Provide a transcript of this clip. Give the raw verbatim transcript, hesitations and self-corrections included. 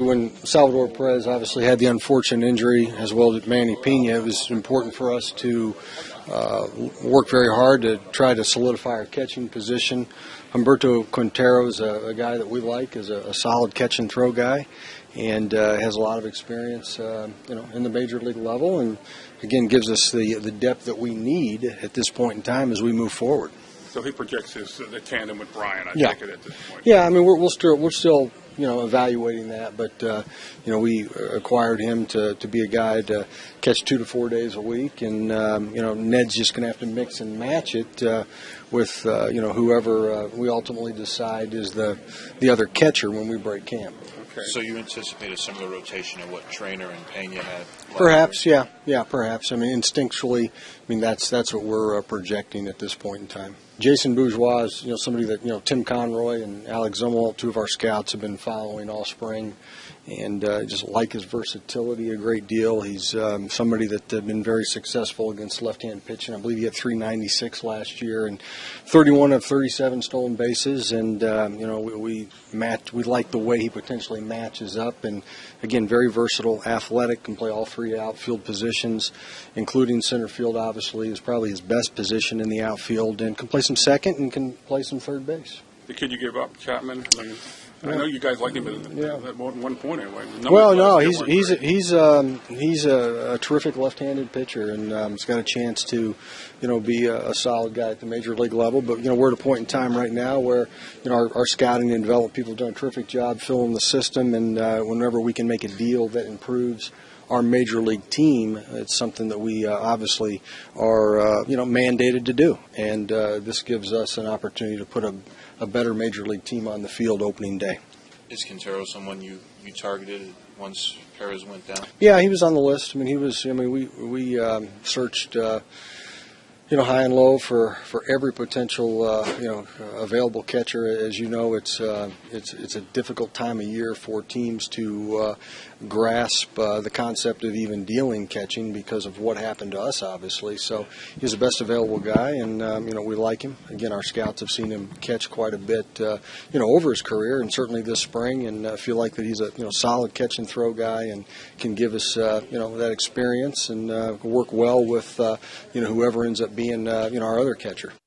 When Salvador Perez obviously had the unfortunate injury, as well as Manny Pena, it was important for us to uh, work very hard to try to solidify our catching position. Humberto Quintero is a, a guy that we like, is a, a solid catch and throw guy, and uh, has a lot of experience, uh, you know, in the major league level, and again gives us the the depth that we need at this point in time as we move forward. So he projects his uh, the tandem with Brian, I yeah. take it at this point. Yeah, I mean we're we'll still we're still you know evaluating that, but uh, you know we acquired him to, to be a guy to catch two to four days a week, and um, you know Ned's just going to have to mix and match it uh, with uh, you know whoever uh, we ultimately decide is the the other catcher when we break camp. Okay. So you anticipate a similar rotation of what Trainer and Pena had? Perhaps, yeah, yeah, perhaps. I mean, instinctually, I mean that's that's what we're uh, projecting at this point in time. Jason Bourgeois is, you know, somebody that, you know, Tim Conroy and Alex Zumwalt, two of our scouts, have been following all spring, and uh, just like his versatility a great deal. He's um, somebody that had been very successful against left-hand pitching. I believe he had three ninety-six last year and thirty-one of thirty-seven stolen bases, and um, you know we, we match. We like the way he potentially matches up, and again, very versatile, athletic, can play all three outfield positions, including center field. Obviously, is probably his best position in the outfield, and can play some second and can play some third base. The kid you gave up, Chapman. I mean, I know you guys liked him at yeah. more than one point anyway. Well, no, he's he's a, he's um, he's a, a terrific left-handed pitcher, and um, he's got a chance to, you know, be a, a solid guy at the major league level. But you know, we're at a point in time right now where you know our, our scouting and development people have done a terrific job filling the system, and uh, whenever we can make a deal that improves our major league team, it's something that we uh, obviously are uh, you know mandated to do, and uh, this gives us an opportunity to put a, a better major league team on the field opening day. Is Quintero someone you, you targeted once Perez went down? Yeah, he was on the list. I mean, he was. I mean, we we um, searched. Uh, You know, high and low for, for every potential uh, you know available catcher. As you know, it's uh, it's it's a difficult time of year for teams to uh, grasp uh, the concept of even dealing catching because of what happened to us, obviously. So he's the best available guy, and um, you know we like him. Again, our scouts have seen him catch quite a bit, uh, you know, over his career, and certainly this spring, and uh, feel like that he's a you know solid catch and throw guy, and can give us uh, you know that experience and uh, work well with uh, you know whoever ends up being. being, uh, you know, our other catcher.